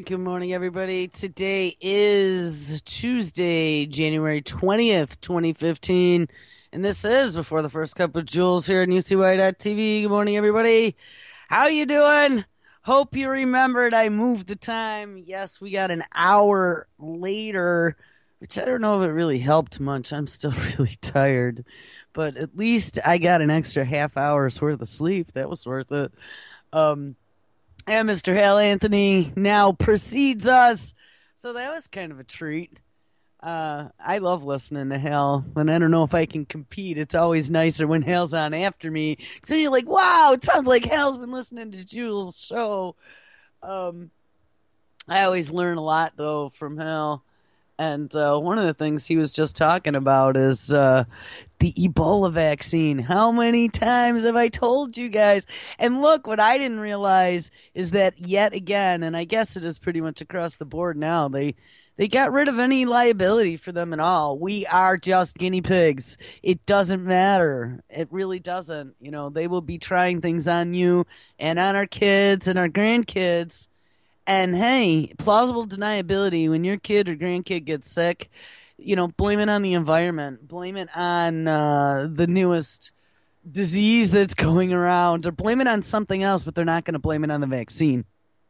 right. Good morning, everybody. Today is Tuesday, January 20th, 2015. And this is Before the First Cup of Jules here on UCY.tv. Good morning, everybody. How you doing? Hope you remembered I moved the time. Yes, we got an hour later, which I don't know if it really helped much. I'm still really tired. But at least I got an extra half hour's worth of sleep. That was worth it. Um, and Mr. Hal Anthony now precedes us. So that was kind of a treat. I love listening to Hal, and I don't know if I can compete. It's always nicer when Hal's on after me, because then you're like, wow, it sounds like Hal's been listening to Jules' show. Um, I always learn a lot, though, from Hal. And one of the things he was just talking about is the Ebola vaccine. How many times have I told you guys? And look, what I didn't realize is that yet again, and I guess it is pretty much across the board now, they got rid of any liability for them at all. We are just guinea pigs. It doesn't matter. It really doesn't. You know, they will be trying things on you and on our kids and our grandkids. And hey, plausible deniability, when your kid or grandkid gets sick, you know, blame it on the environment, blame it on the newest disease that's going around, or blame it on something else, but they're not going to blame it on the vaccine.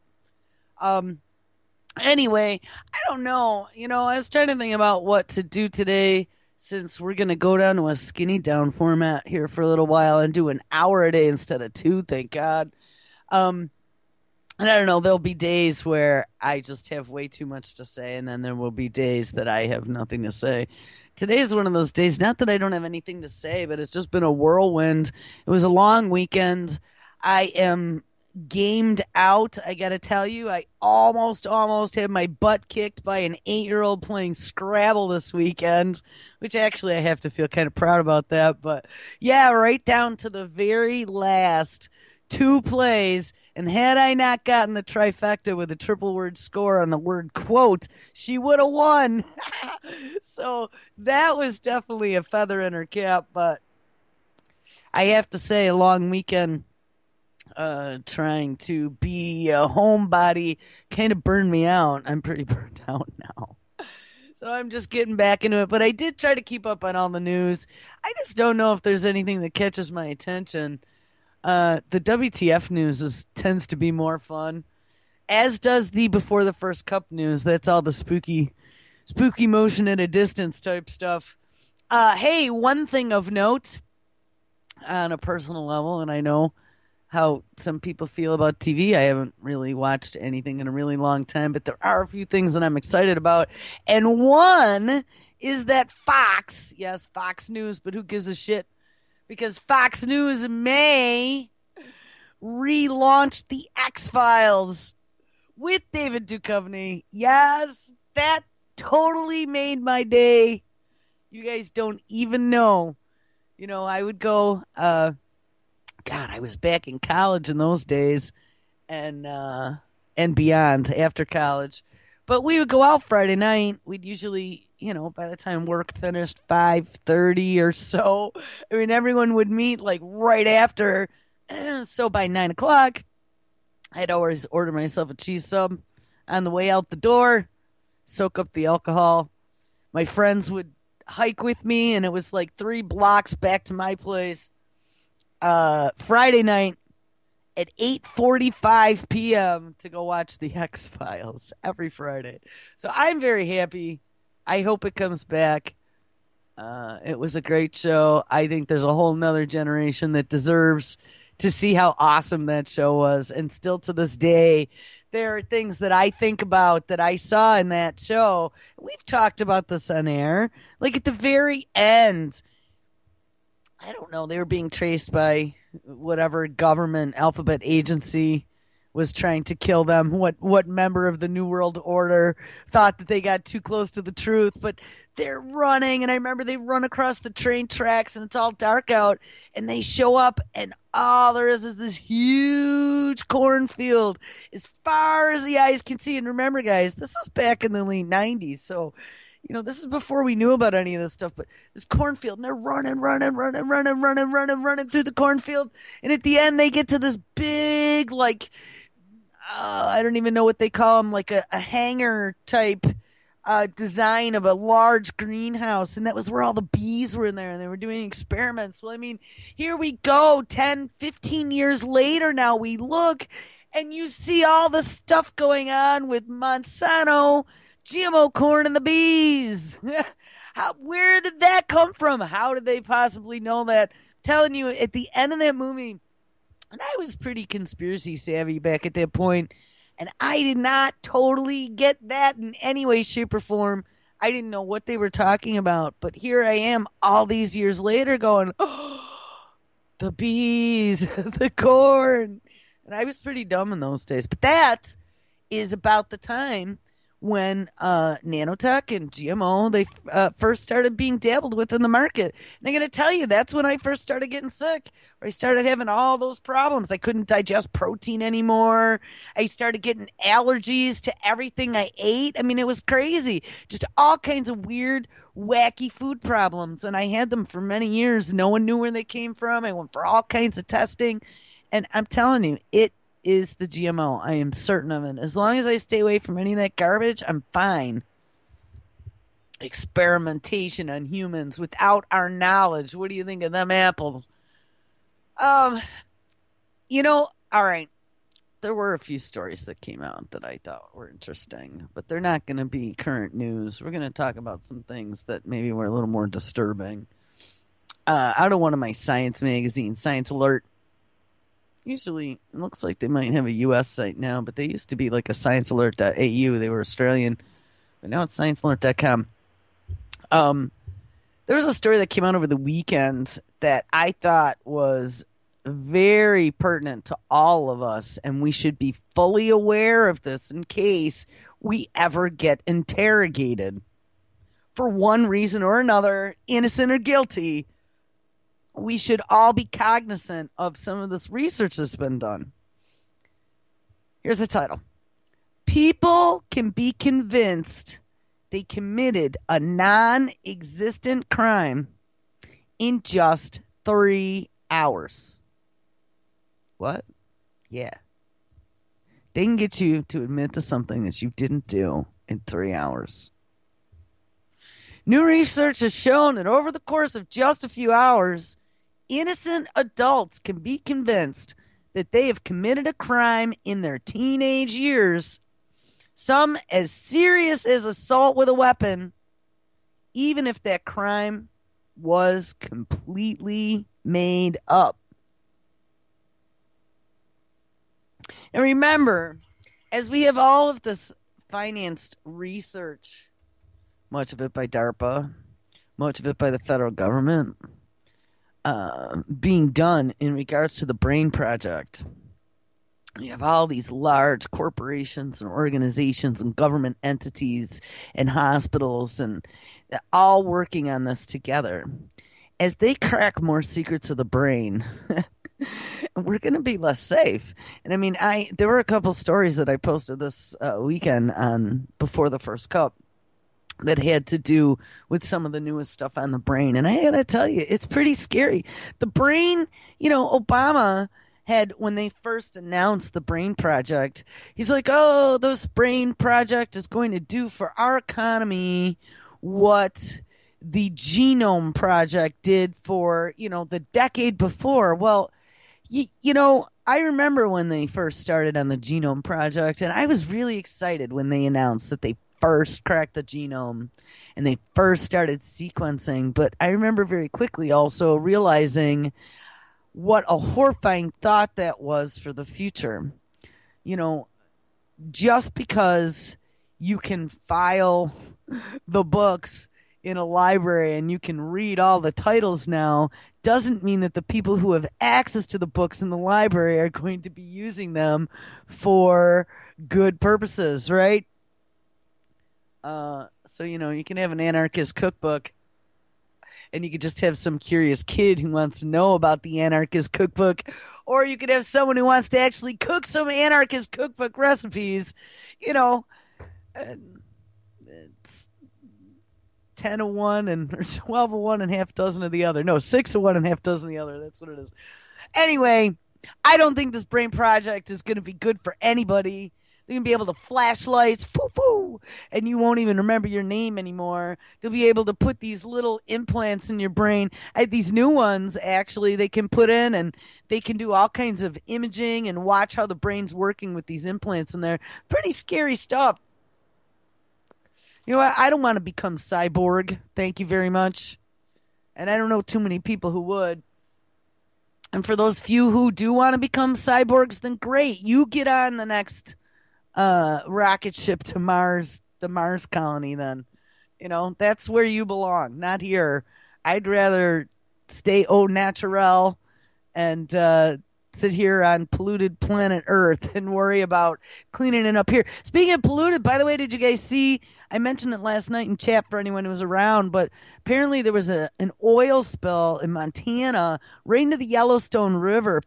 Anyway, I don't know. You know, I was trying to think about what to do today since we're going to go down to a skinny down format here for a little while and do an hour a day instead of two, thank God. Um, and I don't know, there'll be days where I just have way too much to say, and then there will be days that I have nothing to say. Today is one of those days, not that I don't have anything to say, but it's just been a whirlwind. It was a long weekend. I am gamed out, I gotta tell you. I almost had my butt kicked by an 8-year-old playing Scrabble this weekend, which actually I have to feel kind of proud about that. But yeah, right down to the very last two plays. And had I not gotten the trifecta with a triple word score on the word quote, she would have won. So that was definitely a feather in her cap. But I have to say, a long weekend trying to be a homebody kind of burned me out. I'm pretty burned out now. So I'm just getting back into it. But I did try to keep up on all the news. I just don't know if there's anything that catches my attention. The WTF news tends to be more fun, as does the Before the First Cup news. That's all the spooky motion at a distance type stuff. Hey, one thing of note on a personal level, and I know how some people feel about TV. I haven't really watched anything in a really long time, but there are a few things that I'm excited about. And one is that Fox, yes, Fox News, but who gives a shit? Because Fox News may relaunch The X-Files with David Duchovny. Yes, that totally made my day. You guys don't even know. You know, I would go, God, I was back in college in those days and beyond after college. But we would go out Friday night. We'd usually, you know, by the time work finished, 5:30 or so. I mean, everyone would meet like right after. So by 9 o'clock, I'd always order myself a cheese sub on the way out the door, soak up the alcohol. My friends would hike with me, and it was like 3 blocks back to my place. Friday night at 8:45 p.m. to go watch The X-Files every Friday. So I'm very happy. I hope it comes back. It was a great show. I think there's a whole nother generation that deserves to see how awesome that show was. And still to this day, there are things that I think about that I saw in that show. We've talked about this on air. Like at the very end, I don't know, they were being traced by whatever government alphabet agency was trying to kill them. What member of the New World Order thought that they got too close to the truth? But they're running, and I remember they run across the train tracks, and it's all dark out, and they show up, and all there is this huge cornfield as far as the eyes can see. And remember, guys, this was back in the late 90s, so you know, this is before we knew about any of this stuff, but this cornfield, and they're running through the cornfield. And at the end, they get to this big, like, I don't even know what they call them, like a hangar type design of a large greenhouse. And that was where all the bees were in there and they were doing experiments. Well, I mean, here we go 10, 15 years later now. We look and you see all the stuff going on with Monsanto, GMO corn, and the bees. Where did that come from? How did they possibly know that? I'm telling you, at the end of that movie, and I was pretty conspiracy savvy back at that point, and I did not totally get that in any way, shape, or form. I didn't know what they were talking about, but here I am all these years later going, oh, the bees, the corn. And I was pretty dumb in those days. But that is about the time when nanotech and GMO they first started being dabbled with in the market. And I'm going to tell you, that's when I first started getting sick. Where I started having all those problems. I couldn't digest protein anymore. I started getting allergies to everything I ate. I mean, it was crazy. Just all kinds of weird, wacky food problems. And I had them for many years. No one knew where they came from. I went for all kinds of testing. And I'm telling you, it is the GMO. I am certain of it. As long as I stay away from any of that garbage, I'm fine. Experimentation on humans without our knowledge. What do you think of them apples? Um, all right. There were a few stories that came out that I thought were interesting, but they're not going to be current news. We're going to talk about some things that maybe were a little more disturbing. Out of one of my science magazines, Science Alert. Usually, it looks like they might have a U.S. site now, but they used to be like a sciencealert.au. They were Australian, but now it's sciencealert.com. There was a story that came out over the weekend that I thought was very pertinent to all of us, and we should be fully aware of this in case we ever get interrogated for one reason or another, innocent or guilty. We should all be cognizant of some of this research that's been done. Here's the title. People can be convinced they committed a non-existent crime in just 3 hours. What? Yeah. They can get you to admit to something that you didn't do in 3 hours. New research has shown that over the course of just a few hours, innocent adults can be convinced that they have committed a crime in their teenage years, some as serious as assault with a weapon, even if that crime was completely made up. And remember, as we have all of this financed research, much of it by DARPA, much of it by the federal government, being done in regards to the Brain Project. You have all these large corporations and organizations and government entities and hospitals and all working on this together. As they crack more secrets of the brain, we're going to be less safe. And I mean, there were a couple stories that I posted this weekend on Before the First Cup that had to do with some of the newest stuff on the brain. And I gotta tell you, it's pretty scary. The brain, Obama had, when they first announced the Brain Project, he's like, oh, this Brain Project is going to do for our economy what the Genome Project did for, the decade before. Well, I remember when they first started on the Genome Project, and I was really excited when they announced that they first cracked the genome and they first started sequencing. But I remember very quickly also realizing what a horrifying thought that was for the future. Just because you can file the books in a library and you can read all the titles now doesn't mean that the people who have access to the books in the library are going to be using them for good purposes, right? So, you can have an anarchist cookbook and you could just have some curious kid who wants to know about the anarchist cookbook, or you could have someone who wants to actually cook some anarchist cookbook recipes. It's 10 of one or 12 of one and half dozen of the other. No, 6 of one and half dozen of the other. That's what it is. Anyway, I don't think this brain project is going to be good for anybody. They're going to be able to flash lights, foo foo, and you won't even remember your name anymore. They'll be able to put these little implants in your brain. These new ones, actually, they can put in and they can do all kinds of imaging and watch how the brain's working with these implants in there. Pretty scary stuff. You know what? I don't want to become cyborg. Thank you very much. And I don't know too many people who would. And for those few who do want to become cyborgs, then great. You get on the next rocket ship to Mars, the Mars colony, then. That's where you belong, not here. I'd rather stay au naturel and sit here on polluted planet Earth and worry about cleaning it up here. Speaking of polluted, by the way, did you guys see? I mentioned it last night in chat for anyone who was around, but apparently there was an oil spill in Montana right into the Yellowstone River.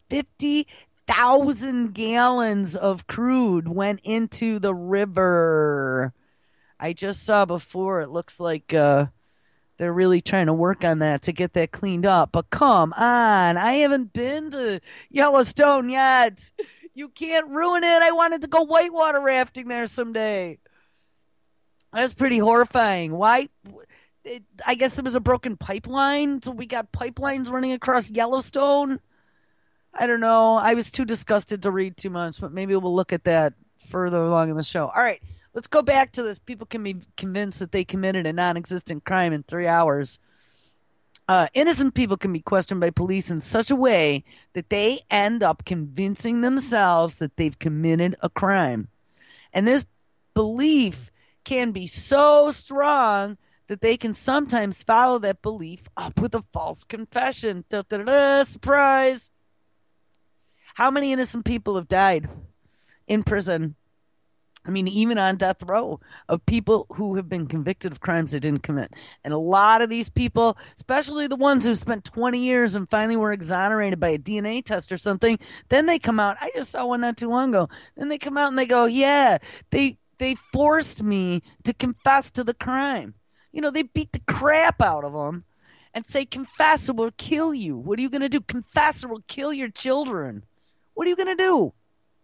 50,000 gallons of crude went into the river. I just saw before. It looks like they're really trying to work on that to get that cleaned up. But come on, I haven't been to Yellowstone yet. You can't ruin it. I wanted to go whitewater rafting there someday. That's pretty horrifying. Why? I guess there was a broken pipeline, so we got pipelines running across Yellowstone. I don't know. I was too disgusted to read too much, but maybe we'll look at that further along in the show. All right, let's go back to this. People can be convinced that they committed a non-existent crime in 3 hours. Innocent people can be questioned by police in such a way that they end up convincing themselves that they've committed a crime. And this belief can be so strong that they can sometimes follow that belief up with a false confession. Da, da, da, da, surprise. How many innocent people have died in prison? I mean, even on death row, of people who have been convicted of crimes they didn't commit. And a lot of these people, especially the ones who spent 20 years and finally were exonerated by a DNA test or something, then they come out. I just saw one not too long ago. Then they come out and they go, yeah, they forced me to confess to the crime. They beat the crap out of them and say, confess or we'll kill you. What are you going to do? Confess or we'll kill your children. What are you going to do?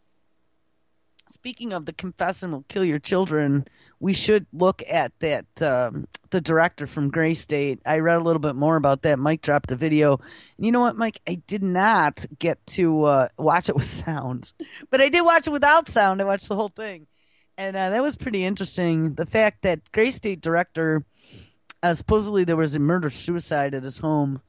Speaking of the confess and will kill your children, we should look at that. The director from Gray State. I read a little bit more about that. Mike dropped a video. And you know what, Mike? I did not get to watch it with sound, but I did watch it without sound. I watched the whole thing. And that was pretty interesting. The fact that Gray State director, supposedly there was a murder-suicide at his home.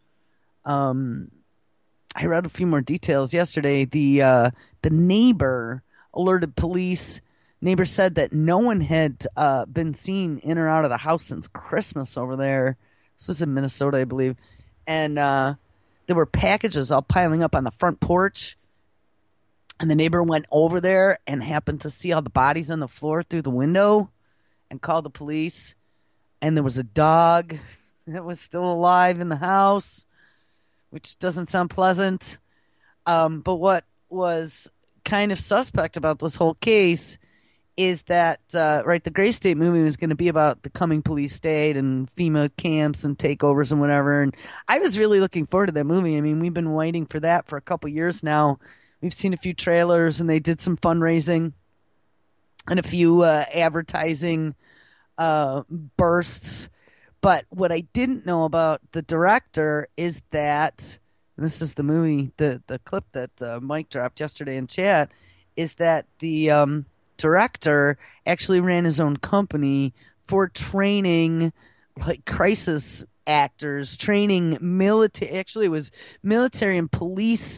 I read a few more details yesterday. The neighbor alerted police. Neighbor said that no one had been seen in or out of the house since Christmas over there. This was in Minnesota, I believe. And there were packages all piling up on the front porch. And the neighbor went over there and happened to see all the bodies on the floor through the window and called the police. And there was a dog that was still alive in the house, which doesn't sound pleasant. But what was kind of suspect about this whole case is that, right, the Gray State movie was going to be about the coming police state and FEMA camps and takeovers and whatever. And I was really looking forward to that movie. I mean, we've been waiting for that for a couple years now. We've seen a few trailers and they did some fundraising and a few advertising bursts. But what I didn't know about the director is that, and this is the movie, the clip that Mike dropped yesterday in chat, is that the director actually ran his own company for training like crisis actors, training military. Actually, it was military and police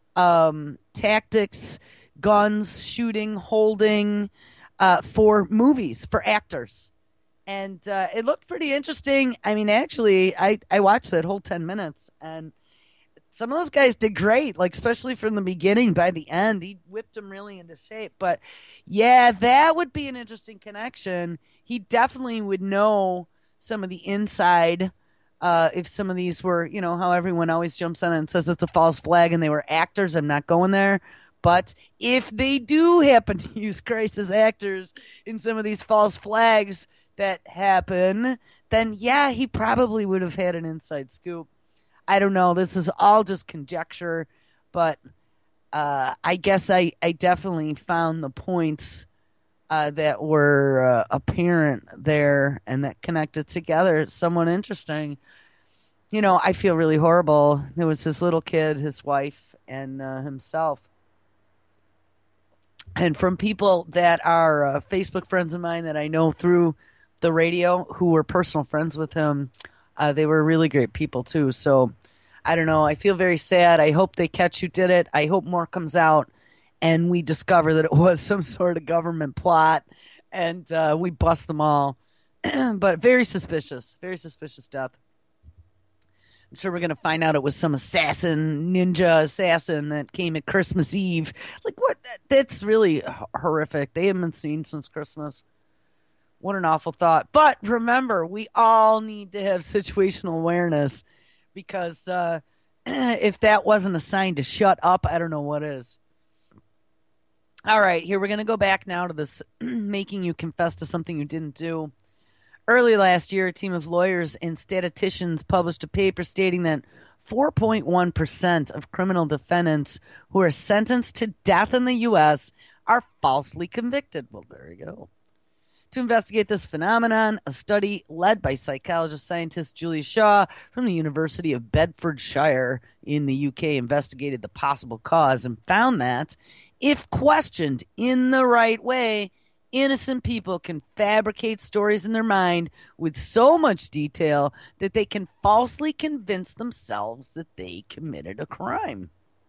tactics, guns, shooting, holding for movies, for actors. And it looked pretty interesting. I mean, actually, I watched that whole 10 minutes, and some of those guys did great, like especially from the beginning. By the end, he whipped them really into shape. But yeah, that would be an interesting connection. He definitely would know some of the inside. If some of these were, how everyone always jumps on it and says it's a false flag and they were actors, I'm not going there. But if they do happen to use Christ as actors in some of these false flags that happen, then yeah, he probably would have had an inside scoop. I don't know. This is all just conjecture, but I guess I definitely found the points that were apparent there and that connected together somewhat interesting. I feel really horrible. There was this little kid, his wife, and himself. And from people that are Facebook friends of mine that I know through the radio who were personal friends with him, they were really great people too. So I don't know. I feel very sad. I hope they catch who did it. I hope more comes out and we discover that it was some sort of government plot and we bust them all. But very suspicious death. I'm sure we're going to find out it was some ninja assassin that came at Christmas Eve. Like, what? That's really horrific. They haven't been seen since Christmas. What an awful thought. But remember, we all need to have situational awareness because if that wasn't a sign to shut up, I don't know what is. All right, here we're going to go back now to this making you confess to something you didn't do. Early last year, a team of lawyers and statisticians published a paper stating that 4.1% of criminal defendants who are sentenced to death in the U.S. are falsely convicted. Well, there you go. To investigate this phenomenon, a study led by psychologist scientist Julia Shaw from the University of Bedfordshire in the UK investigated the possible cause and found that, if questioned in the right way, innocent people can fabricate stories in their mind with so much detail that they can falsely convince themselves that they committed a crime.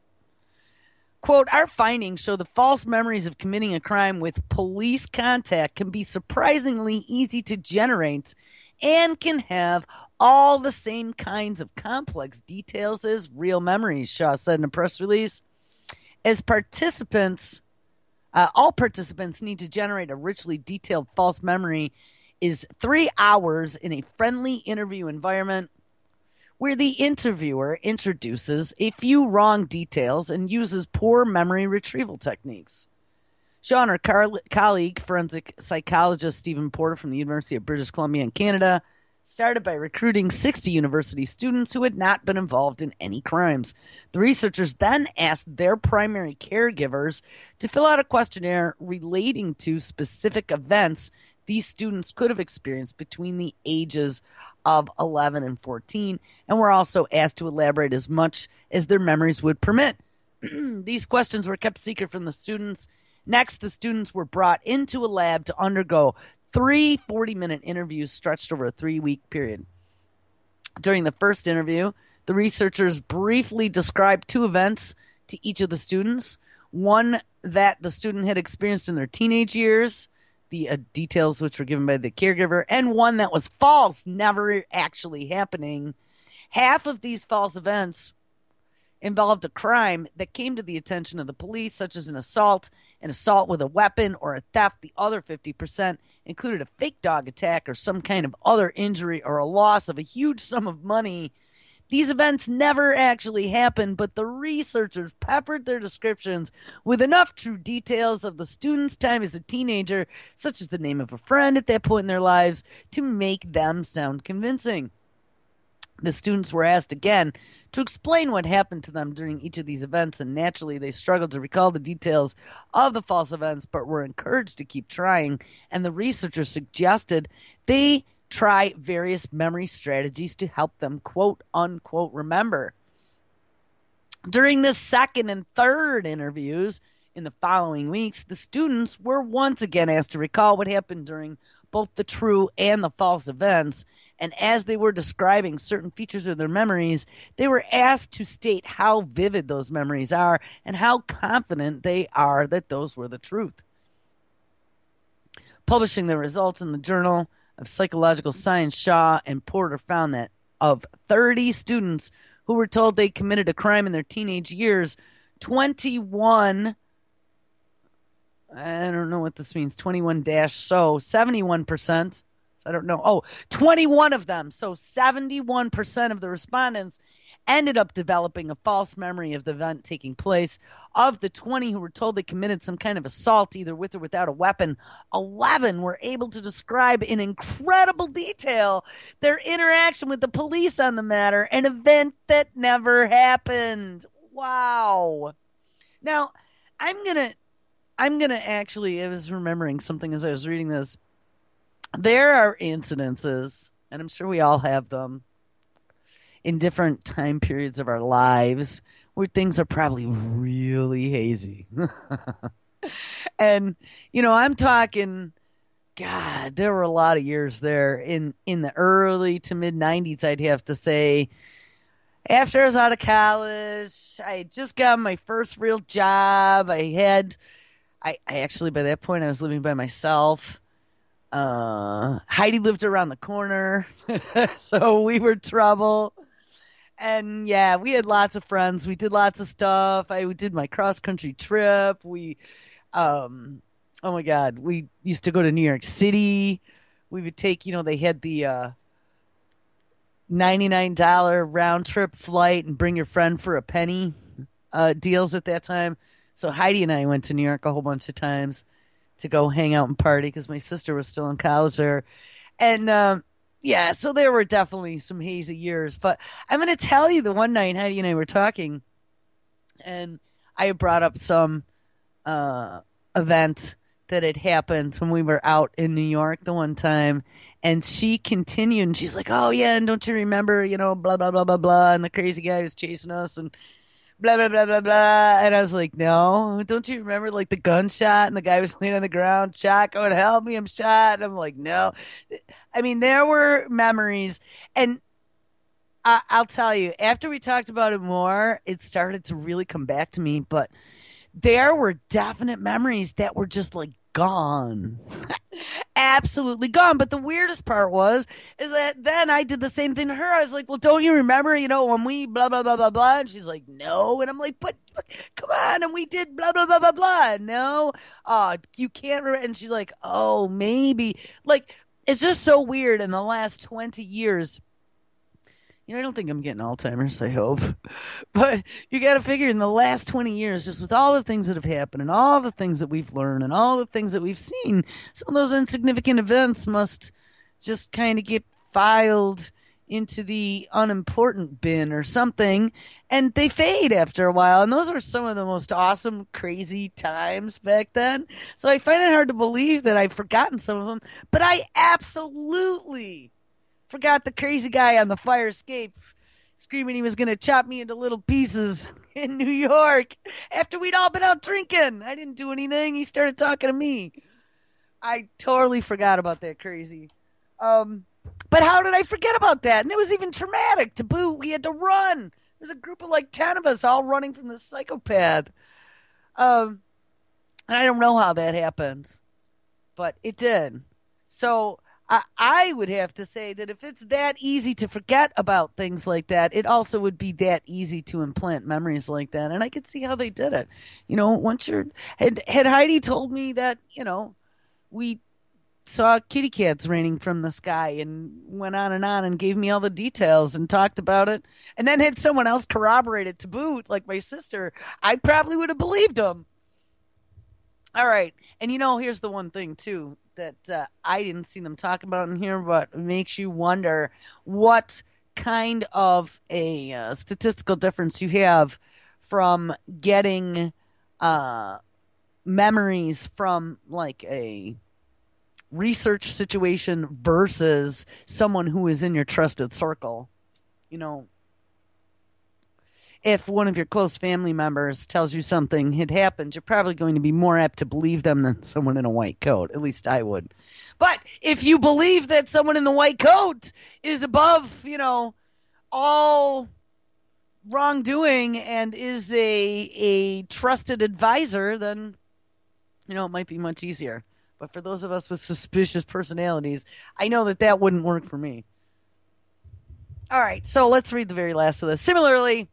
Quote, our findings show the false memories of committing a crime with police contact can be surprisingly easy to generate and can have all the same kinds of complex details as real memories, Shaw said in a press release. As participants, all participants need to generate a richly detailed false memory is 3 hours in a friendly interview environment where the interviewer introduces a few wrong details and uses poor memory retrieval techniques. Shaw and her colleague, forensic psychologist Stephen Porter from the University of British Columbia in Canada, started by recruiting 60 university students who had not been involved in any crimes. The researchers then asked their primary caregivers to fill out a questionnaire relating to specific events these students could have experienced between the ages of 11 and 14, and were also asked to elaborate as much as their memories would permit. These questions were kept secret from the students. Next, the students were brought into a lab to undergo 3 40-minute interviews stretched over a 3-week period. During the first interview, the researchers briefly described 2 events to each of the students. One that the student had experienced in their teenage years, the details which were given by the caregiver, and one that was false, never actually happening. Half of these false events involved a crime that came to the attention of the police, such as an assault with a weapon, or a theft. The other 50% included a fake dog attack or some kind of other injury or a loss of a huge sum of money. These events never actually happened, but the researchers peppered their descriptions with enough true details of the student's time as a teenager, such as the name of a friend at that point in their lives, to make them sound convincing. The students were asked again to explain what happened to them during each of these events, and naturally they struggled to recall the details of the false events, but were encouraged to keep trying, and the researchers suggested they try various memory strategies to help them quote unquote remember. During the second and third interviews in the following weeks, the students were once again asked to recall what happened during both the true and the false events. And as they were describing certain features of their memories, they were asked to state how vivid those memories are and how confident they are that those were the truth. Publishing the results in the Journal of Psychological Science, Shaw and Porter found that of 30 students who were told they committed a crime in their teenage years, 21, I don't know what this means, 21 dash, so 71%. I don't know. Oh, 21 of them. So 71% of the respondents ended up developing a false memory of the event taking place. Of the 20 who were told they committed some kind of assault, either with or without a weapon, 11 were able to describe in incredible detail their interaction with the police on the matter, an event that never happened. Wow. Now, I'm gonna I'm gonna actually I was remembering something as I was reading this. There are incidences, and I'm sure we all have them in different time periods of our lives where things are probably really hazy. And I'm talking God, there were a lot of years there in the early to mid 90s, I'd have to say. After I was out of college, I had just got my first real job. I actually, by that point, I was living by myself. Heidi lived around the corner, so we were trouble. And yeah, we had lots of friends. We did lots of stuff. I did my cross country trip. Um, oh my God, we used to go to New York City. We would take, they had the $99 round trip flight and bring your friend for a penny deals at that time. So Heidi and I went to New York a whole bunch of times to go hang out and party because my sister was still in college there. And yeah, so there were definitely some hazy years. But I'm going to tell you the one night Heidi and I were talking, and I brought up some event that had happened when we were out in New York the one time. And she continued, and she's like, "Oh yeah, and don't you remember, blah blah blah blah blah, and the crazy guy was chasing us, and blah blah blah blah blah." And I was like, "No, don't you remember like the gunshot and the guy was laying on the ground, shot, going, help me, I'm shot." And I'm like, "No." I mean, there were memories, and I'll tell you, after we talked about it more, it started to really come back to me. But there were definite memories that were just like gone. Absolutely gone. But the weirdest part is that then I did the same thing to her. I was like, "Well, don't you remember, when we blah blah blah blah blah?" And she's like, "No." And I'm like, "But come on, and we did blah blah blah blah blah." No. Oh, you can't remember. And she's like, "Oh, maybe." Like, it's just so weird in the last 20 years. I don't think I'm getting Alzheimer's, I hope. But you got to figure in the last 20 years, just with all the things that have happened and all the things that we've learned and all the things that we've seen, some of those insignificant events must just kind of get filed into the unimportant bin or something, and they fade after a while. And those were some of the most awesome, crazy times back then. So I find it hard to believe that I've forgotten some of them, but I absolutely forgot the crazy guy on the fire escape screaming he was going to chop me into little pieces in New York after we'd all been out drinking. I didn't do anything. He started talking to me. I totally forgot about that crazy. But how did I forget about that? And it was even traumatic to boot. We had to run. There's a group of like 10 of us all running from the psychopath. And I don't know how that happened, but it did. So I would have to say that if it's that easy to forget about things like that, it also would be that easy to implant memories like that. And I could see how they did it. Once you're had Heidi told me that, we saw kitty cats raining from the sky and went on and gave me all the details and talked about it, and then had someone else corroborate it to boot, like my sister, I probably would have believed him. All right. And here's the one thing too that I didn't see them talk about in here, but makes you wonder what kind of a statistical difference you have from getting memories from like a research situation versus someone who is in your trusted circle. You know, if one of your close family members tells you something had happened, you're probably going to be more apt to believe them than someone in a white coat. At least I would. But if you believe that someone in the white coat is above, all wrongdoing and is a trusted advisor, then, it might be much easier. But for those of us with suspicious personalities, I know that wouldn't work for me. All right, so let's read the very last of this. Similarly,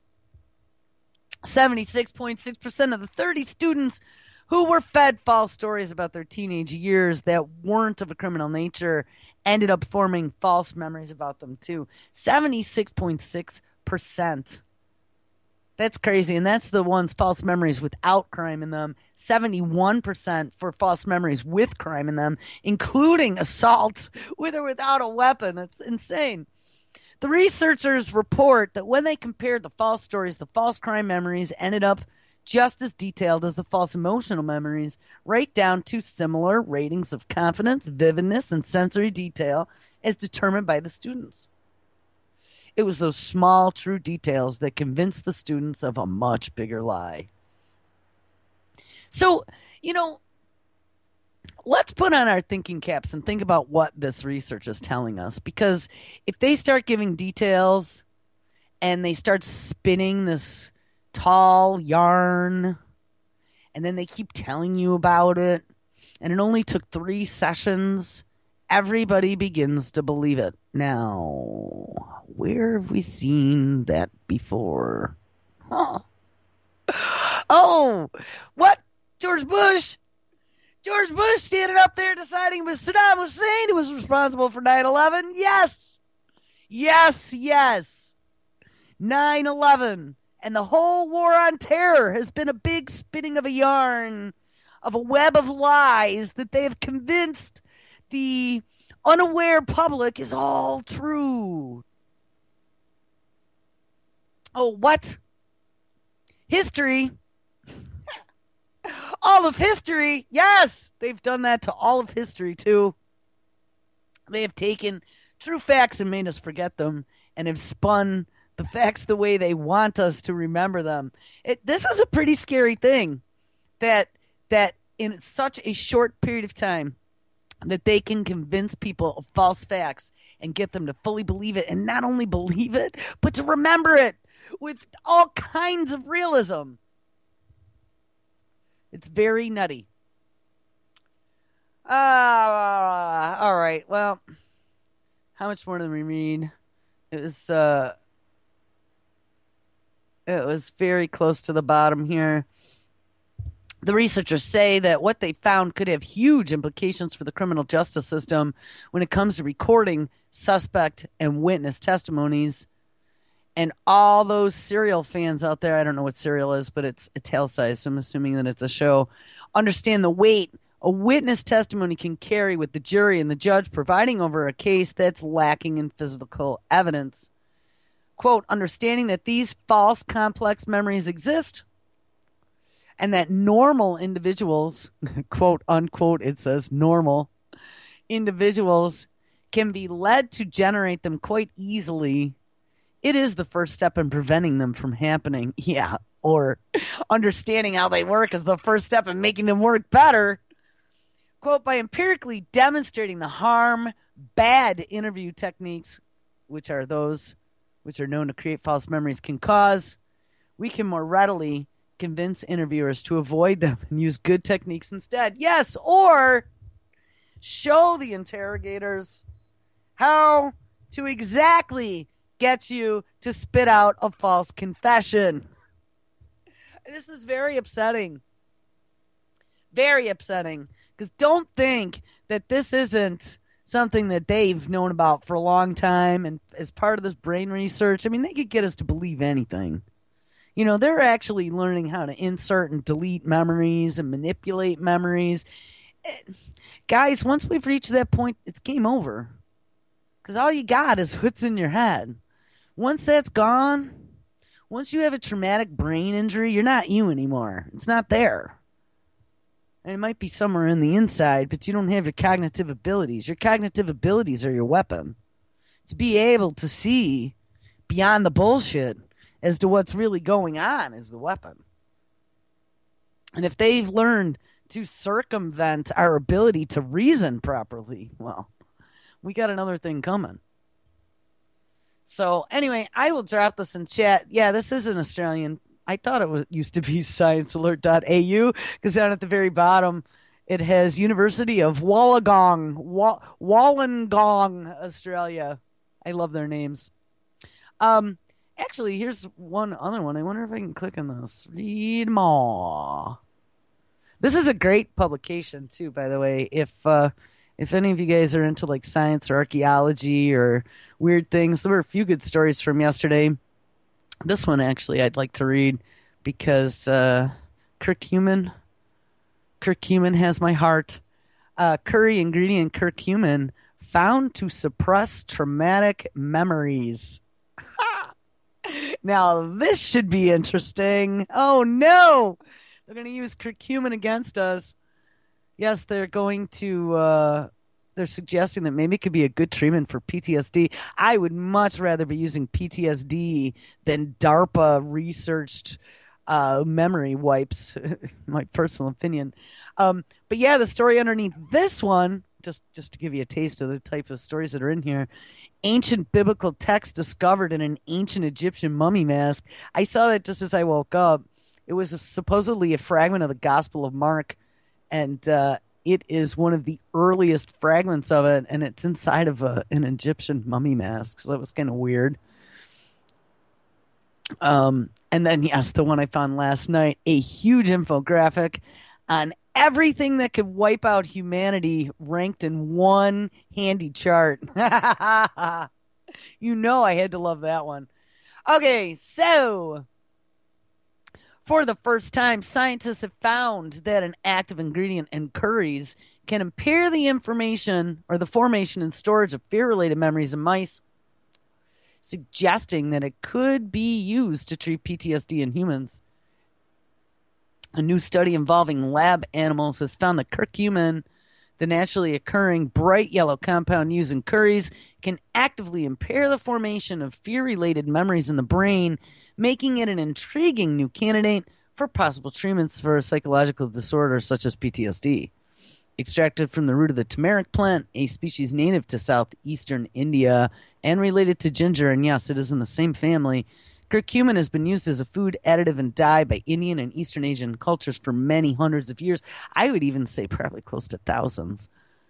76.6% of the 30 students who were fed false stories about their teenage years that weren't of a criminal nature ended up forming false memories about them too. 76.6%. That's crazy. And that's the ones false memories without crime in them. 71% for false memories with crime in them, including assault with or without a weapon. That's insane. The researchers report that when they compared the false stories, the false crime memories ended up just as detailed as the false emotional memories, right down to similar ratings of confidence, vividness, and sensory detail as determined by the students. It was those small, true details that convinced the students of a much bigger lie. So, you know, let's put on our thinking caps and think about what this research is telling us. Because if they start giving details and they start spinning this tall yarn and then they keep telling you about it, and it only took 3 sessions, everybody begins to believe it. Now, where have we seen that before? Huh. Oh, what? George Bush? George Bush standing up there deciding it was Saddam Hussein who was responsible for 9/11? Yes. Yes, yes. 9/11 and the whole war on terror has been a big spinning of a yarn, of a web of lies that they have convinced the unaware public is all true. Oh, what? History? All of history? Yes, they've done that to all of history, too. They have taken true facts and made us forget them and have spun the facts the way they want us to remember them. This is a pretty scary thing that in such a short period of time that they can convince people of false facts and get them to fully believe it, and not only believe it, but to remember it with all kinds of realism. It's very nutty. All right. Well, how much more did we read? It was very close to the bottom here. The researchers say that what they found could have huge implications for the criminal justice system when it comes to recording suspect and witness testimonies. And all those Serial fans out there, I don't know what Serial is, but it's italicized, so I'm assuming that it's a show, understand the weight a witness testimony can carry with the jury and the judge providing over a case that's lacking in physical evidence. Quote, understanding that these false, complex memories exist and that normal individuals, quote, unquote, it says normal individuals can be led to generate them quite easily. It is the first step in preventing them from happening. Yeah. Or understanding how they work is the first step in making them work better. Quote, by empirically demonstrating the harm bad interview techniques, which are those which are known to create false memories, can cause, we can more readily convince interviewers to avoid them and use good techniques instead. Yes, or show the interrogators how to exactly get you to spit out a false confession. This is very upsetting. Very upsetting. Because don't think that this isn't something that they've known about for a long time and as part of this brain research. I mean, they could get us to believe anything. You know, they're actually learning how to insert and delete memories and manipulate memories. Guys, once we've reached that point, it's game over. Because all you got is what's in your head. Once that's gone, once you have a traumatic brain injury, you're not you anymore. It's not there. And it might be somewhere in the inside, but you don't have your cognitive abilities. Your cognitive abilities are your weapon. To be able to see beyond the bullshit as to what's really going on is the weapon. And if they've learned to circumvent our ability to reason properly, well, we got another thing coming. So anyway, I will drop this in chat. Yeah, this is an Australian. I thought it used to be sciencealert.au because down at the very bottom it has University of Wollongong, Wollongong, Australia. I love their names. Actually, here's one other one. I wonder if I can click on this. Read more. This is a great publication too, by the way. If any of you guys are into like science or archaeology or weird things, there were a few good stories from yesterday. This one, actually, I'd like to read because curcumin has my heart. Curry ingredient curcumin found to suppress traumatic memories. Now, this should be interesting. Oh, no. They're going to use curcumin against us. Yes, they're suggesting that maybe it could be a good treatment for PTSD. I would much rather be using PTSD than DARPA researched memory wipes, my personal opinion. But yeah, the story underneath this one, just to give you a taste of the type of stories that are in here, ancient biblical text discovered in an ancient Egyptian mummy mask. I saw that just as I woke up. It was supposedly a fragment of the Gospel of Mark, and it is one of the earliest fragments of it, and it's inside of an Egyptian mummy mask. So that was kind of weird. And then, yes, the one I found last night, a huge infographic on everything that could wipe out humanity ranked in one handy chart. You know, I had to love that one. Okay, so for the first time, scientists have found that an active ingredient in curries can impair the information or the formation and storage of fear related memories in mice, suggesting that it could be used to treat PTSD in humans. A new study involving lab animals has found that curcumin, the naturally occurring bright yellow compound used in curries, can actively impair the formation of fear-related memories in the brain, making it an intriguing new candidate for possible treatments for psychological disorders such as PTSD. Extracted from the root of the turmeric plant, a species native to southeastern India and related to ginger, and yes, it is in the same family, curcumin has been used as a food additive and dye by Indian and Eastern Asian cultures for many hundreds of years. I would even say probably close to thousands.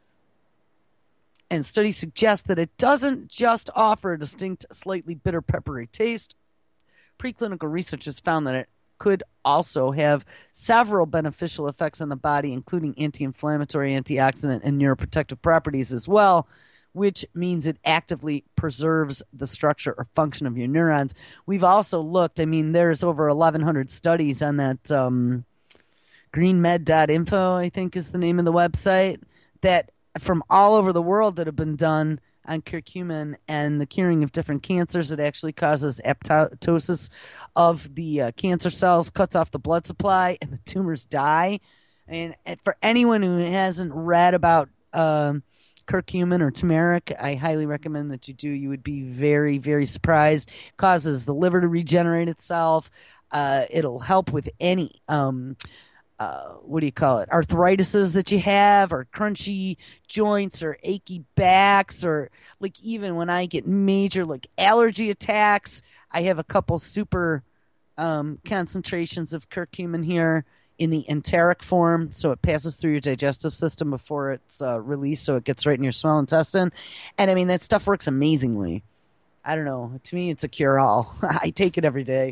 And studies suggest that it doesn't just offer a distinct, slightly bitter, peppery taste. Preclinical research has found that it could also have several beneficial effects on the body, including anti-inflammatory, antioxidant, and neuroprotective properties as well, which means it actively preserves the structure or function of your neurons. We've also looked, I mean, there's over 1,100 studies on that greenmed.info, I think is the name of the website, that from all over the world that have been done on curcumin and the curing of different cancers. It actually causes apoptosis of the cancer cells, cuts off the blood supply, and the tumors die. And for anyone who hasn't read about curcumin or turmeric, I highly recommend that you do. You would be very, very surprised. It causes the liver to regenerate itself. It'll help with any what do you call it? Arthritises that you have, or crunchy joints, or achy backs, or like even when I get major like allergy attacks, I have a couple super concentrations of curcumin here in the enteric form, so it passes through your digestive system before it's released, so it gets right in your small intestine. And I mean, that stuff works amazingly. I don't know. To me, it's a cure-all. I take it every day.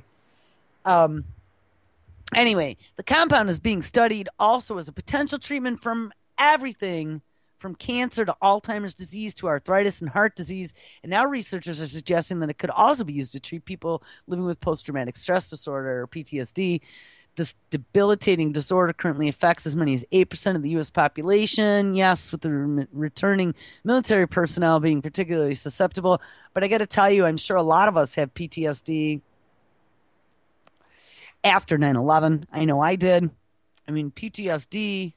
Anyway, the compound is being studied also as a potential treatment from everything from cancer to Alzheimer's disease to arthritis and heart disease. And now researchers are suggesting that it could also be used to treat people living with post-traumatic stress disorder or PTSD. This debilitating disorder currently affects as many as 8% of the U.S. population. Yes, with the returning military personnel being particularly susceptible. But I got to tell you, I'm sure a lot of us have PTSD after 9/11. I know I did. I mean, PTSD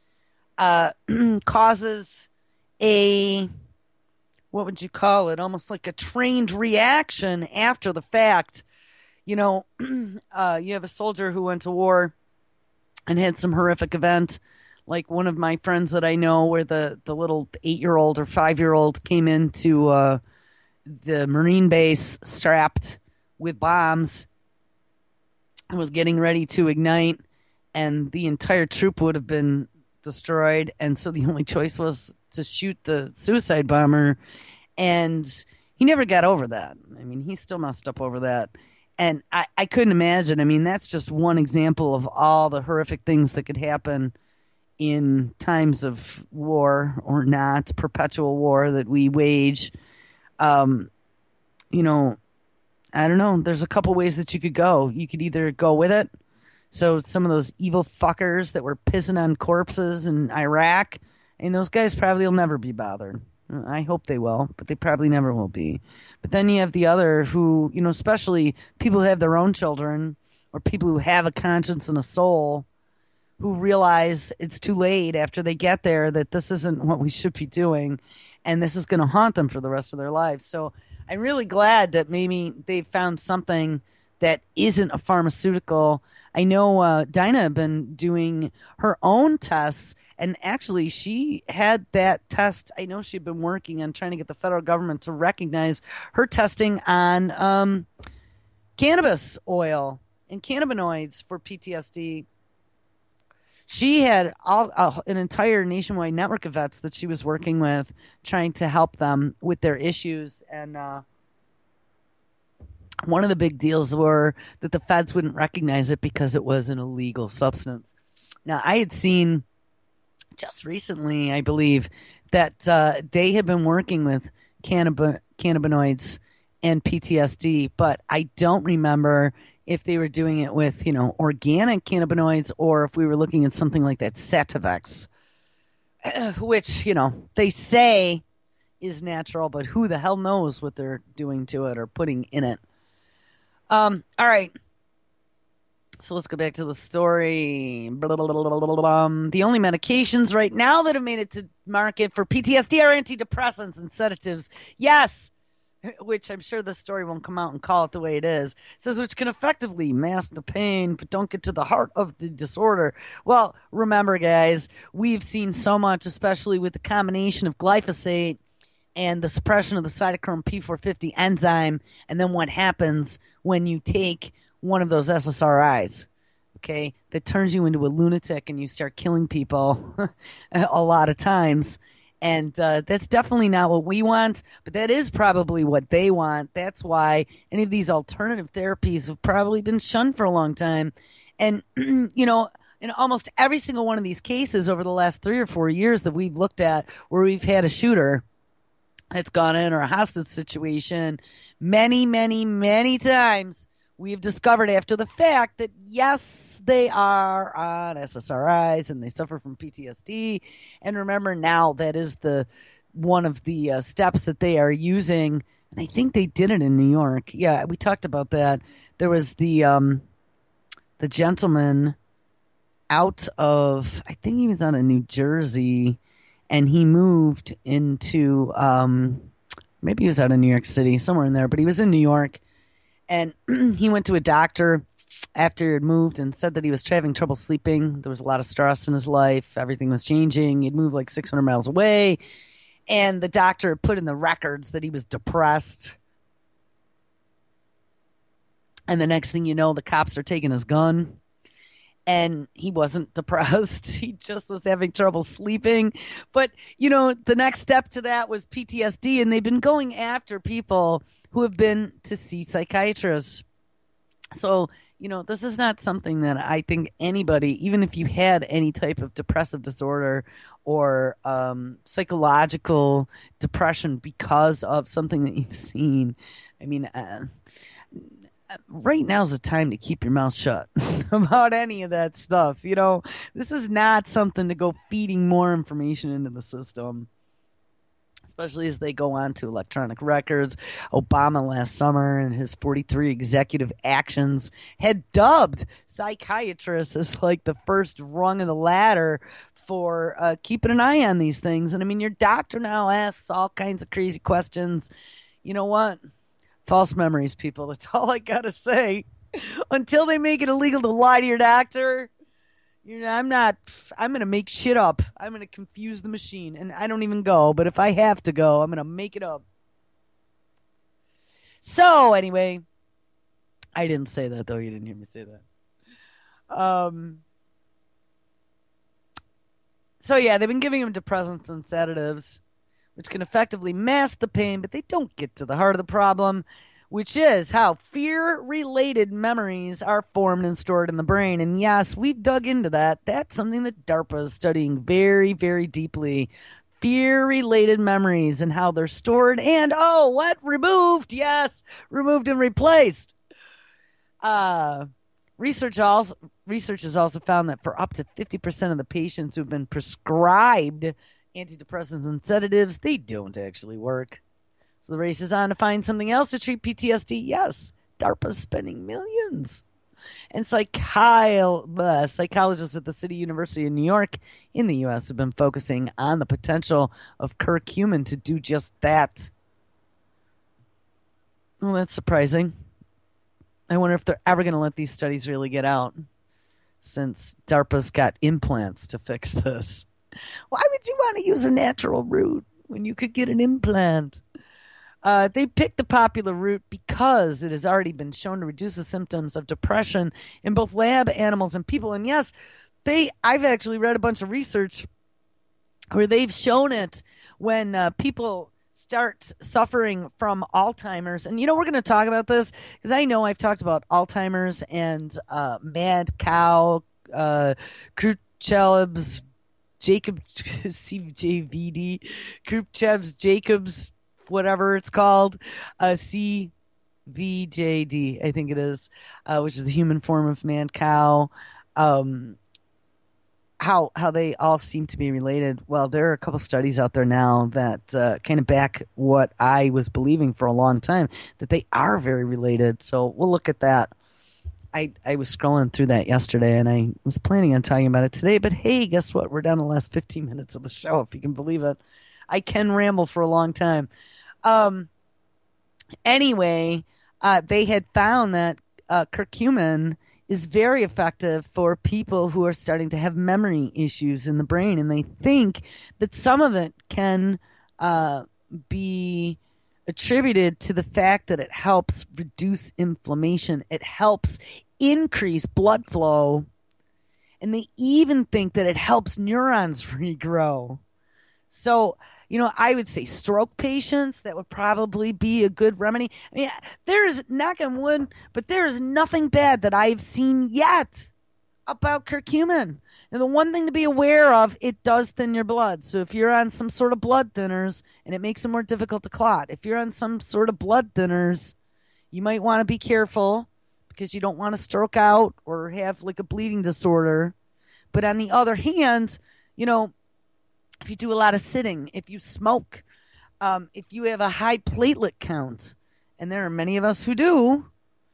causes a, what would you call it? Almost like a trained reaction after the fact. You know, you have a soldier who went to war and had some horrific event, like one of my friends that I know, where the little 8-year-old or 5-year-old came into the Marine base strapped with bombs and was getting ready to ignite, and the entire troop would have been destroyed. And so the only choice was to shoot the suicide bomber, and he never got over that. I mean, he's still messed up over that. And I couldn't imagine. I mean, that's just one example of all the horrific things that could happen in times of war or not, perpetual war that we wage. You know, I don't know. There's a couple ways that you could go. You could either go with it. So some of those evil fuckers that were pissing on corpses in Iraq, and those guys probably will never be bothered. I hope they will, but they probably never will be. But then you have the other who, especially people who have their own children or people who have a conscience and a soul who realize it's too late after they get there that this isn't what we should be doing and this is going to haunt them for the rest of their lives. So I'm really glad that maybe they found something that isn't a pharmaceutical. I know Dinah had been doing her own tests, and actually, she had that test. I know she'd been working on trying to get the federal government to recognize her testing on cannabis oil and cannabinoids for PTSD. She had an entire nationwide network of vets that she was working with, trying to help them with their issues. And one of the big deals were that the feds wouldn't recognize it because it was an illegal substance. Now, I had seen just recently, I believe, that they had been working with cannabinoids and PTSD, but I don't remember if they were doing it with, organic cannabinoids or if we were looking at something like that Sativex, which, they say is natural, but who the hell knows what they're doing to it or putting in it. All right. So let's go back to the story. The only medications right now that have made it to market for PTSD are antidepressants and sedatives. Yes, which I'm sure the story won't come out and call it the way it is. It says which can effectively mask the pain, but don't get to the heart of the disorder. Well, remember, guys, we've seen so much, especially with the combination of glyphosate and the suppression of the cytochrome P450 enzyme, and then what happens when you take one of those SSRIs, okay, that turns you into a lunatic and you start killing people a lot of times. And that's definitely not what we want, but that is probably what they want. That's why any of these alternative therapies have probably been shunned for a long time. And, in almost every single one of these cases over the last 3 or 4 years that we've looked at where we've had a shooter that's gone in or a hostage situation, many, many, many times we have discovered after the fact that, yes, they are on SSRIs and they suffer from PTSD. And remember, now that is one of the steps that they are using. And I think they did it in New York. Yeah, we talked about that. There was the gentleman out of, I think he was out of New Jersey, and he moved into, maybe he was out of New York City, somewhere in there, but he was in New York. And he went to a doctor after he had moved and said that he was having trouble sleeping. There was a lot of stress in his life. Everything was changing. He'd moved like 600 miles away. And the doctor put in the records that he was depressed. And the next thing you know, the cops are taking his gun. And he wasn't depressed. He just was having trouble sleeping. But, the next step to that was PTSD. And they've been going after people who have been to see psychiatrists. So, this is not something that I think anybody, even if you had any type of depressive disorder or psychological depression because of something that you've seen, I mean, right now's the time to keep your mouth shut about any of that stuff. This is not something to go feeding more information into the system, especially as they go on to electronic records. Obama last summer in his 43 executive actions had dubbed psychiatrists as like the first rung of the ladder for keeping an eye on these things. And I mean, your doctor now asks all kinds of crazy questions. You know what? False memories, people. That's all I got to say. Until they make it illegal to lie to your doctor, I'm going to make shit up. I'm going to confuse the machine. And I don't even go. But if I have to go, I'm going to make it up. So, anyway, I didn't say that, though. You didn't hear me say that. So, yeah, they've been giving him depressants and sedatives, which can effectively mask the pain, but they don't get to the heart of the problem, which is how fear-related memories are formed and stored in the brain. And yes, we've dug into that. That's something that DARPA is studying very, very deeply. Fear-related memories and how they're stored and, removed? Yes, removed and replaced. Research has also found that for up to 50% of the patients who've been prescribed Antidepressants and sedatives, they don't actually work. So the race is on to find something else to treat PTSD. Yes, DARPA's spending millions. And psychologists at the City University of New York in the U.S. have been focusing on the potential of curcumin to do just that. Well, that's surprising. I wonder if they're ever going to let these studies really get out, since DARPA's got implants to fix this. Why would you want to use a natural root when you could get an implant? They picked the popular route because it has already been shown to reduce the symptoms of depression in both lab animals and people. And yes, I've actually read a bunch of research where they've shown it when people start suffering from Alzheimer's. And we're going to talk about this because I know I've talked about Alzheimer's and mad cow, Khrushchev's Jacobs CJVD, Khrushchev's Jacobs, whatever it's called, CVJD, I think it is, which is the human form of man cow. How they all seem to be related. Well, there are a couple studies out there now that kind of back what I was believing for a long time, that they are very related. So we'll look at that. I was scrolling through that yesterday, and I was planning on talking about it today. But hey, guess what? We're down to the last 15 minutes of the show, if you can believe it. I can ramble for a long time. Anyway, they had found that curcumin is very effective for people who are starting to have memory issues in the brain, and they think that some of it can be attributed to the fact that it helps reduce inflammation. It helps increase blood flow, and they even think that it helps neurons regrow. So, I would say stroke patients, that would probably be a good remedy. I mean, there's, knock on wood, but there is nothing bad that I've seen yet about curcumin. And the one thing to be aware of, it does thin your blood. So if you're on some sort of blood thinners, and it makes it more difficult to clot, if you're on some sort of blood thinners, you might want to be careful because you don't want to stroke out or have like a bleeding disorder. But on the other hand, if you do a lot of sitting, if you smoke, if you have a high platelet count, and there are many of us who do,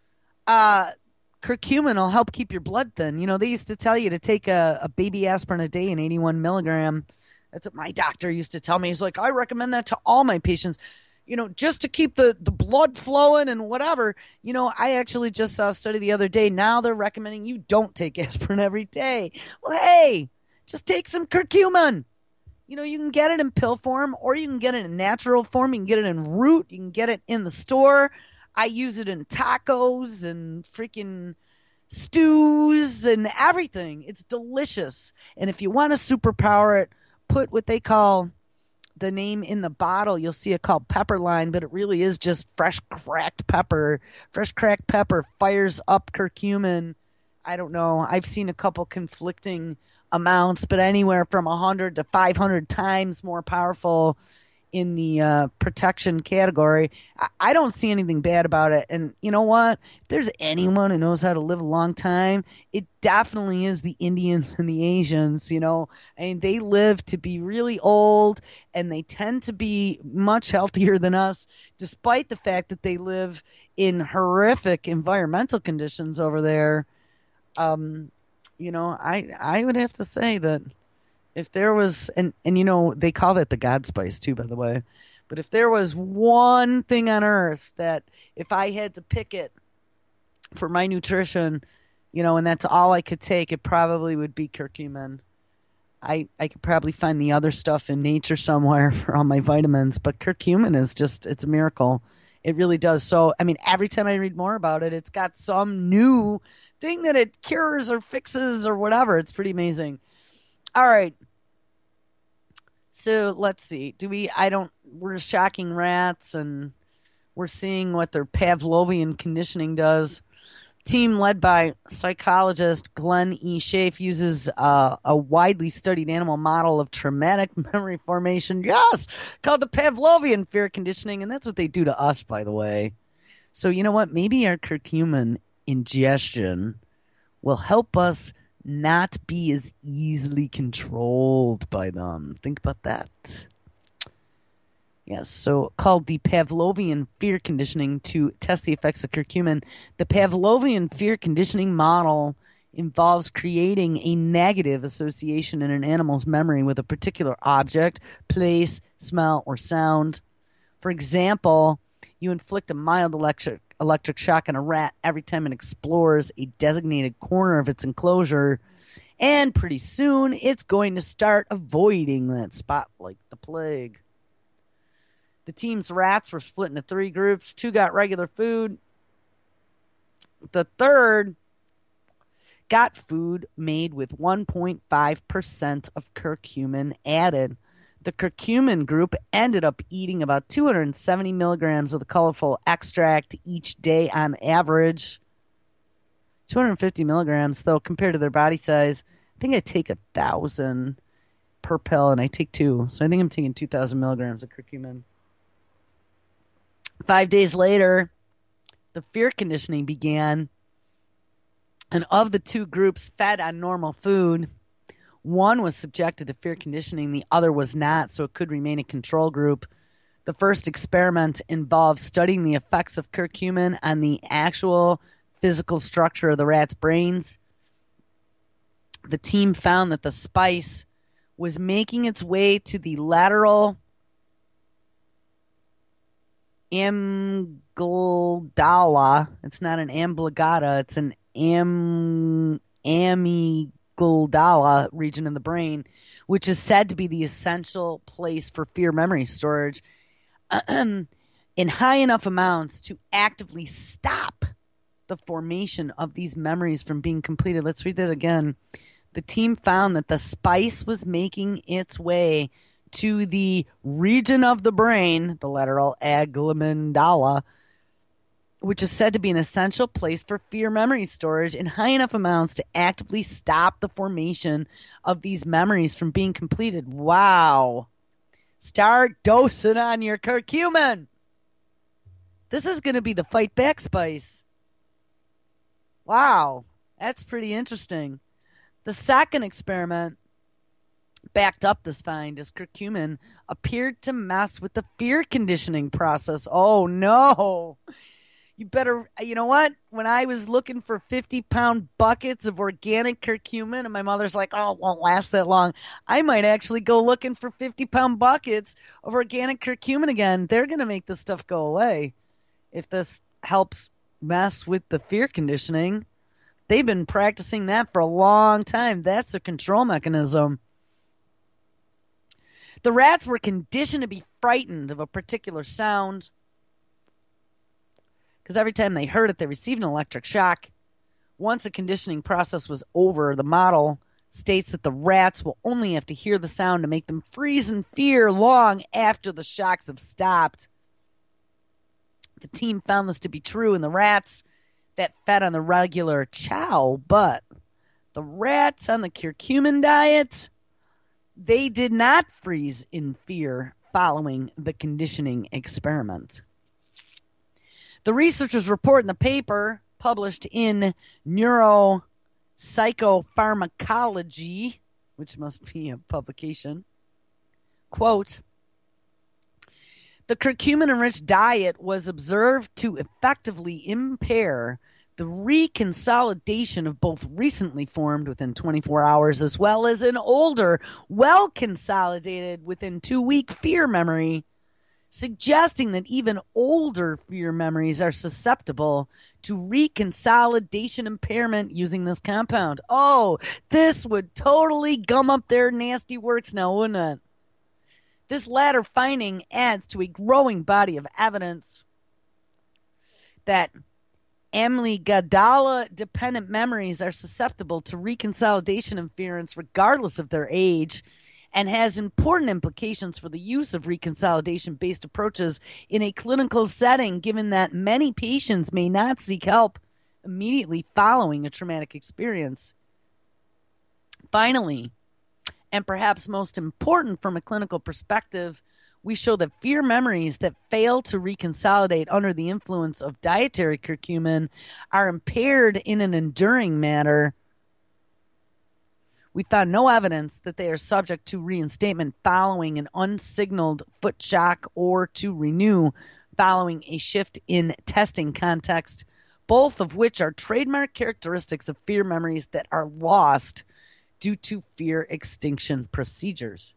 curcumin will help keep your blood thin. They used to tell you to take a baby aspirin a day in 81 milligram. That's what my doctor used to tell me. He's like, I recommend that to all my patients, just to keep the blood flowing and whatever. I actually just saw a study the other day. Now they're recommending you don't take aspirin every day. Well, hey, just take some curcumin. You can get it in pill form, or you can get it in natural form. You can get it in root. You can get it in the store. I use it in tacos and freaking stews and everything. It's delicious. And if you want to superpower it, put what they call the name in the bottle. You'll see it called Pepperline, but it really is just fresh cracked pepper. Fresh cracked pepper fires up curcumin. I don't know. I've seen a couple conflicting amounts, but anywhere from 100 to 500 times more powerful in the protection category. I don't see anything bad about it. And you know what? If there's anyone who knows how to live a long time, it definitely is the Indians and the Asians. They live to be really old, and they tend to be much healthier than us, despite the fact that they live in horrific environmental conditions over there. I would have to say that if there was, and they call that the God spice too, by the way. But if there was one thing on earth that if I had to pick it for my nutrition, and that's all I could take, it probably would be curcumin. I could probably find the other stuff in nature somewhere for all my vitamins, but curcumin is it's a miracle. It really does. So, every time I read more about it, it's got some new thing that it cures or fixes or whatever. It's pretty amazing. All right. So let's see. We're shocking rats, and we're seeing what their Pavlovian conditioning does. Team led by psychologist Glenn E. Schaaf uses a widely studied animal model of traumatic memory formation. Yes, called the Pavlovian fear conditioning, and that's what they do to us, by the way. So you know what? Maybe our curcumin ingestion will help us not be as easily controlled by them. Think about that. Yes, so called the Pavlovian fear conditioning to test the effects of curcumin. The Pavlovian fear conditioning model involves creating a negative association in an animal's memory with a particular object, place, smell, or sound. For example, you inflict a mild electric shock on a rat every time it explores a designated corner of its enclosure, and pretty soon it's going to start avoiding that spot like the plague. The team's rats were split into 3 groups. 2 got regular food. The third got food made with 1.5% of curcumin added. The curcumin group ended up eating about 270 milligrams of the colorful extract each day on average. 250 milligrams, though, compared to their body size. I think I take 1,000 per pill, and I take 2. So I think I'm taking 2,000 milligrams of curcumin. 5 days later, the fear conditioning began, and of the 2 groups fed on normal food, one was subjected to fear conditioning, the other was not, so it could remain a control group. The first experiment involved studying the effects of curcumin on the actual physical structure of the rats' brains. The team found that the spice was making its way to the lateral amygdala. It's not an amblygata, it's an amygdala region in the brain, which is said to be the essential place for fear memory storage, in high enough amounts to actively stop the formation of these memories from being completed. Let's read that again. The team found that the spice was making its way to the region of the brain, the lateral amygdala, which is said to be an essential place for fear memory storage in high enough amounts to actively stop the formation of these memories from being completed. Wow. Start dosing on your curcumin. This is going to be the fight back spice. Wow. That's pretty interesting. The second experiment backed up this find as curcumin appeared to mess with the fear conditioning process. Oh, no. You better, you know what? When I was looking for 50-pound buckets of organic curcumin, and my mother's like, oh, it won't last that long, I might actually go looking for 50-pound buckets of organic curcumin again. They're going to make this stuff go away. If this helps mess with the fear conditioning, they've been practicing that for a long time. That's the control mechanism. The rats were conditioned to be frightened of a particular sound because every time they heard it, they received an electric shock. Once the conditioning process was over, the model states that the rats will only have to hear the sound to make them freeze in fear long after the shocks have stopped. The team found this to be true in the rats that fed on the regular chow, but the rats on the curcumin diet, they did not freeze in fear following the conditioning experiment. The researchers report in the paper published in Neuropsychopharmacology, which must be a publication, quote, the curcumin-enriched diet was observed to effectively impair the reconsolidation of both recently formed within 24 hours as well as an older, well-consolidated within 2-week fear memory, suggesting that even older fear memories are susceptible to reconsolidation impairment using this compound. Oh, this would totally gum up their nasty works now, wouldn't it? This latter finding adds to a growing body of evidence that amygdala-dependent memories are susceptible to reconsolidation interference regardless of their age, and has important implications for the use of reconsolidation-based approaches in a clinical setting, given that many patients may not seek help immediately following a traumatic experience. Finally, and perhaps most important from a clinical perspective, we show that fear memories that fail to reconsolidate under the influence of dietary curcumin are impaired in an enduring manner We found no evidence that they are subject to reinstatement following an unsignaled foot shock or to renew following a shift in testing context, both of which are trademark characteristics of fear memories that are lost due to fear extinction procedures.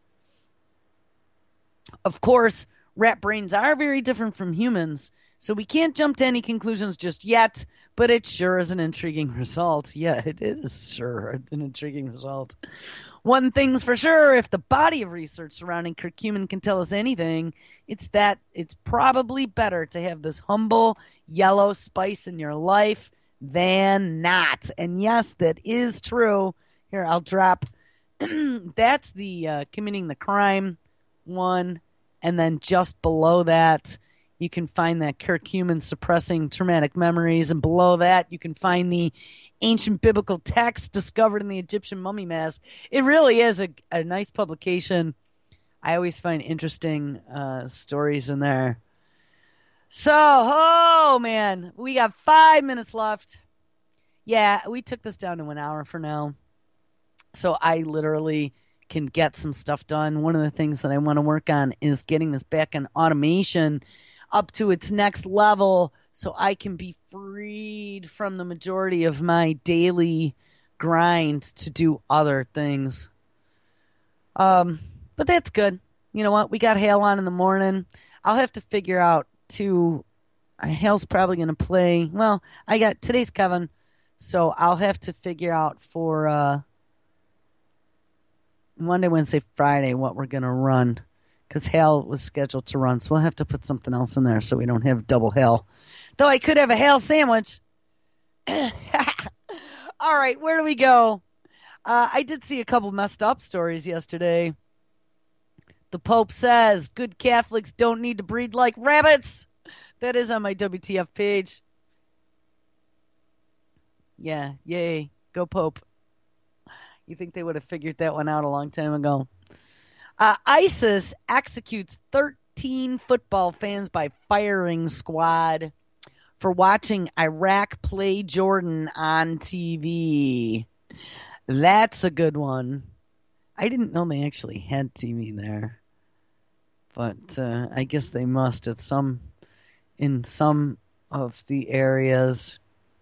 Of course, rat brains are very different from humans, so we can't jump to any conclusions just yet, but it sure is an intriguing result. Yeah, it is sure an intriguing result. One thing's for sure, if the body of research surrounding curcumin can tell us anything, it's that it's probably better to have this humble yellow spice in your life than not. And yes, that is true. Here, I'll drop. That's the committing the crime one. And then just below that, you can find that curcumin suppressing traumatic memories. And below that, you can find the ancient biblical text discovered in the Egyptian mummy mask. It really is a nice publication. I always find interesting stories in there. So, oh man, we got 5 minutes left. Yeah, we took this down to an hour for now. So I literally can get some stuff done. One of the things that I want to work on is getting this back in automation up to its next level so I can be freed from the majority of my daily grind to do other things. But that's good. You know what? We got Hale on in the morning. I'll have to figure out too. Hale's probably going to play. Well, I got today's Kevin, so I'll have to figure out for Monday, Wednesday, Friday what we're going to run because Hale was scheduled to run. So we'll have to put something else in there so we don't have double Hale. Though I could have a Hale sandwich. All right, where do we go? I did see a couple messed up stories yesterday. The Pope says good Catholics don't need to breed like rabbits. That is on my WTF page. Yeah, yay. Go Pope. You think they would have figured that one out a long time ago. ISIS executes 13 football fans by firing squad for watching Iraq play Jordan on TV. That's a good one. I didn't know they actually had TV there. But I guess they must in some of the areas.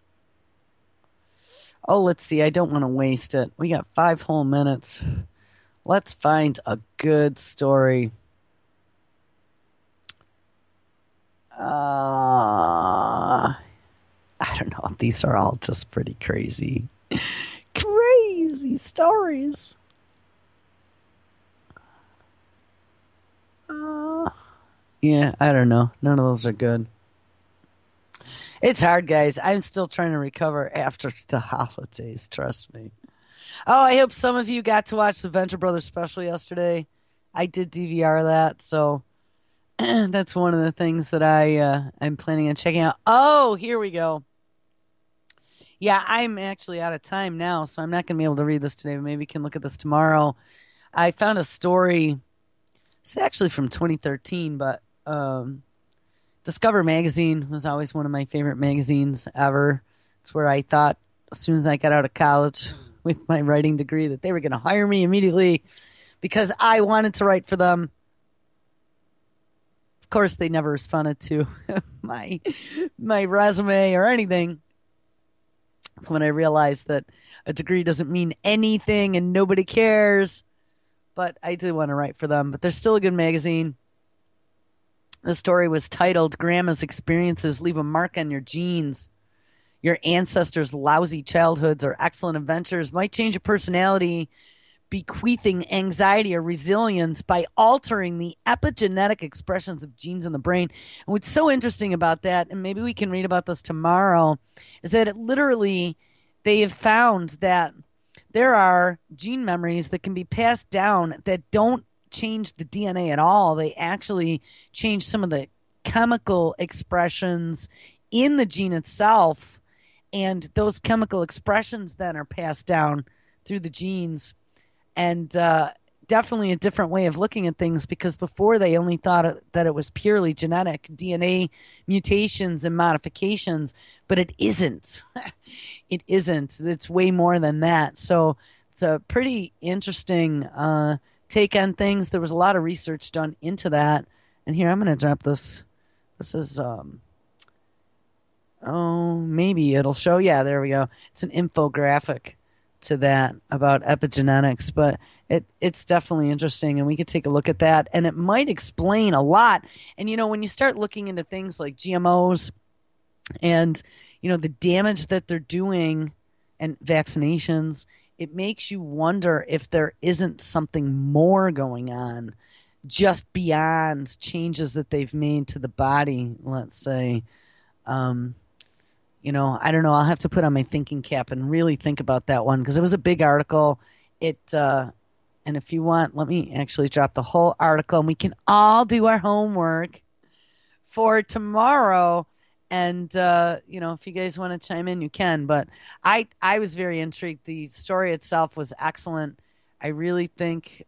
Oh, let's see. I don't want to waste it. We got 5 whole minutes. Let's find a good story. I don't know. These are all just pretty crazy. Crazy stories. Yeah, I don't know. None of those are good. It's hard, guys. I'm still trying to recover after the holidays. Trust me. Oh, I hope some of you got to watch the Venture Brothers special yesterday. I did DVR that, so that's one of the things that I'm planning on checking out. Oh, here we go. Yeah, I'm actually out of time now, so I'm not going to be able to read this today. But maybe we can look at this tomorrow. I found a story. It's actually from 2013, but Discover Magazine was always one of my favorite magazines ever. It's where I thought as soon as I got out of college with my writing degree that they were going to hire me immediately because I wanted to write for them. Of course, they never responded to my resume or anything. That's when I realized that a degree doesn't mean anything and nobody cares. But I do want to write for them. But they're still a good magazine. The story was titled Grandma's Experiences Leave a Mark on Your Genes. Your ancestors' lousy childhoods or excellent adventures might change a personality, bequeathing anxiety or resilience by altering the epigenetic expressions of genes in the brain. And what's so interesting about that, and maybe we can read about this tomorrow, is that they have found that there are gene memories that can be passed down that don't change the DNA at all. They actually change some of the chemical expressions in the gene itself, and those chemical expressions then are passed down through the genes. And definitely a different way of looking at things, because before they only thought that it was purely genetic DNA mutations and modifications, but it isn't. It isn't. It's way more than that. So It's a pretty interesting take on things. There was a lot of research done into that. And here, I'm going to drop this. This is, oh, maybe it'll show. Yeah, there we go. It's an infographic to that about epigenetics, but it's definitely interesting, and we could take a look at that, and it might explain a lot. And when you start looking into things like GMOs and the damage that they're doing and vaccinations, it makes you wonder if there isn't something more going on just beyond changes that they've made to the body, let's say. I don't know. I'll have to put on my thinking cap and really think about that one because it was a big article. And if you want, let me actually drop the whole article and we can all do our homework for tomorrow. And, if you guys want to chime in, you can. But I was very intrigued. The story itself was excellent. I really think,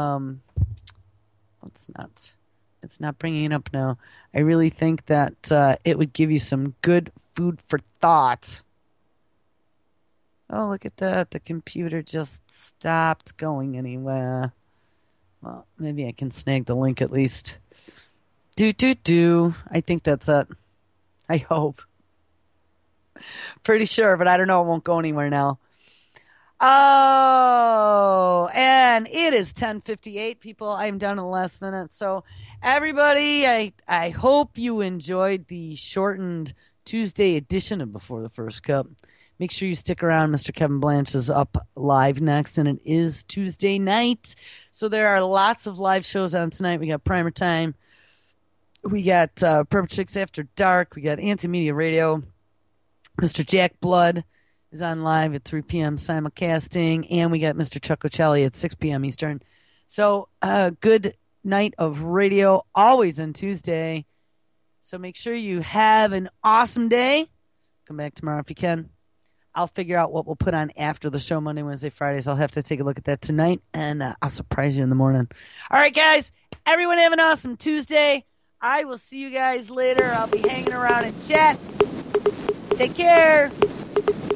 it's not bringing it up now. I really think that it would give you some good food for thought. Oh, look at that. The computer just stopped going anywhere. Well, maybe I can snag the link at least. I think that's it. I hope. Pretty sure, but I don't know. It won't go anywhere now. Oh, and it is 10:58, people. I'm down to the last minute. So, everybody, I hope you enjoyed the shortened Tuesday edition of Before the First Cup. Make sure you stick around. Mr. Kevin Blanche is up live next, and it is Tuesday night. So there are lots of live shows on tonight. We got Primer Time. We got Purple Chicks After Dark. We got Anti-Media Radio. Mr. Jack Blood is on live at 3 p.m. simulcasting. And we got Mr. Chuck Ochelli at 6 p.m. Eastern. So good night of radio, always on Tuesday. So make sure you have an awesome day. Come back tomorrow if you can. I'll figure out what we'll put on after the show Monday, Wednesday, Fridays. I'll have to take a look at that tonight, and I'll surprise you in the morning. All right, guys. Everyone have an awesome Tuesday. I will see you guys later. I'll be hanging around and chat. Take care.